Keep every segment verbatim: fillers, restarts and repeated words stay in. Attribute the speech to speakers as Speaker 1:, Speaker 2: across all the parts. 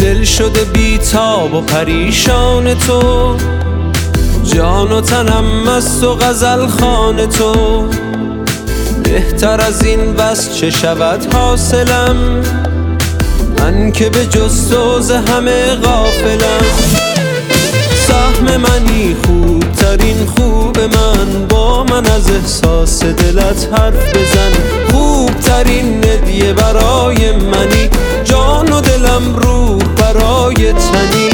Speaker 1: دل شده بیتاب و پریشان تو، جان و تنم مست و غزل خوان تو. بهتر از این بس چه شود حاصلم، من که به جز تو ز همه غافلم. سهم منی خوبترین خوب من، با من از احساس دلت حرف بزن. خوبترین هدیه برای منی، جان و دلم روح برای تنی.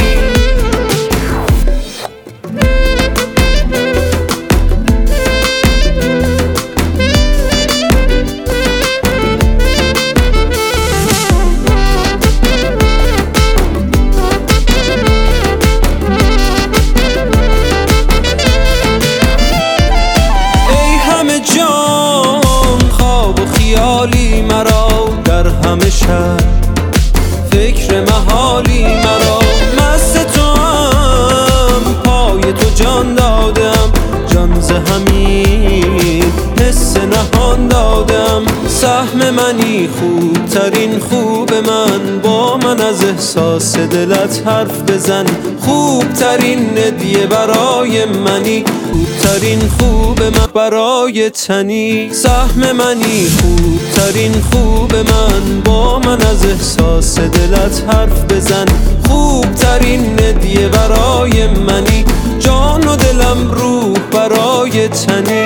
Speaker 1: خیالی مرا در همه شب، فکر محالی مرا. مست تو هم پای تو جان دادم، جان ز همین حس نهان دادم. سهم منی خوبترین خوب من، با من از احساس دلت حرف بزن. خوبترین هدیه برای منی، خوبترین خوب من برای تنی. سهم منی خوبترین خوب من، با من از احساس دلت حرف بزن. خوبترین هدیه برای منی، جان و دلم روح برای تنی.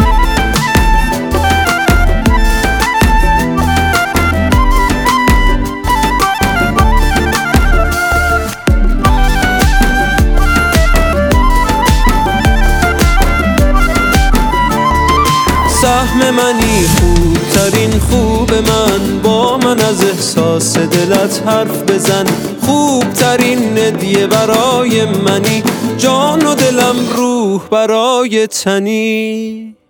Speaker 1: سهم منی خوبترین خوب من، با من از احساس دلت حرف بزن. خوبترین هدیه برای منی، جان و دلم روح برای تنی.